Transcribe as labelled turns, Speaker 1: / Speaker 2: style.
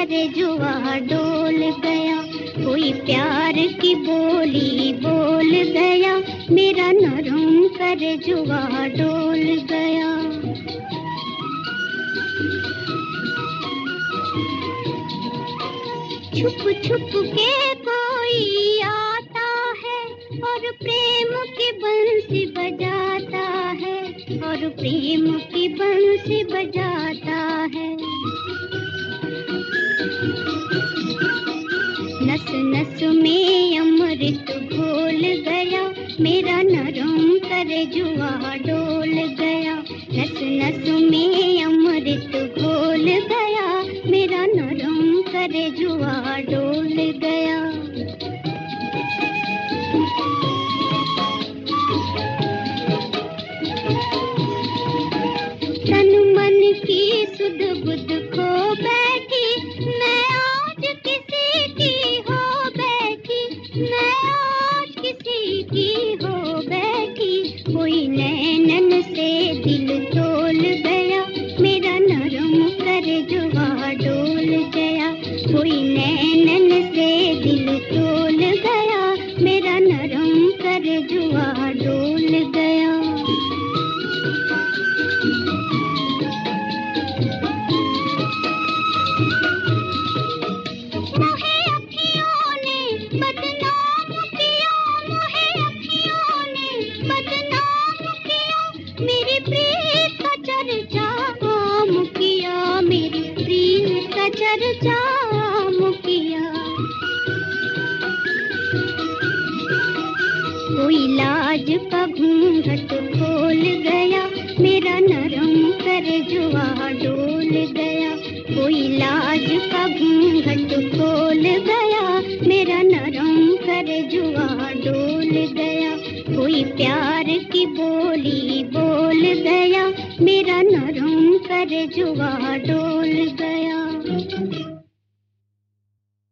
Speaker 1: करे जुआ डोल गया। कोई प्यार की बोली बोल गया, मेरा नरम करे जुआ डोल गया। छुप छुप के कोई आता है और प्रेम की बंसी बजाता है, और प्रेम की बंसी बजाता है। नस नस में अमृत घोल गया, मेरा नरम करे जुआ डोल गया। नस नस में अमृत घोल गया, मेरा नरम करे जुआ डोल गया। तन मन की सुध बुध खो बैठी, मैं आज किसी की हो बैठी, मैं आज किसी की हो बैठी। कोई नैनन से दिल तोल गया, मेरा नरम करे जुआ डोल गया। कोई नैनन से दिल तोल गया, मेरा नरम करे जुआ डोल गया। मोहे अखियों ने बदनाम किया, मोहे अखियों ने बदनाम किया, मेरी प्रीत का चर्चा आम किया, मेरी प्रीत का चर्चा आम किया। कोई लाज का घूंघट खोल गया, मेरा नरम करे जुआ डोल गया। कोई लाज का घूंघट खोल गया, मेरा नरम करे जुआ डोल गया। कोई प्यार की बोली बोल गया, मेरा नरम करे जुआ डोल गया।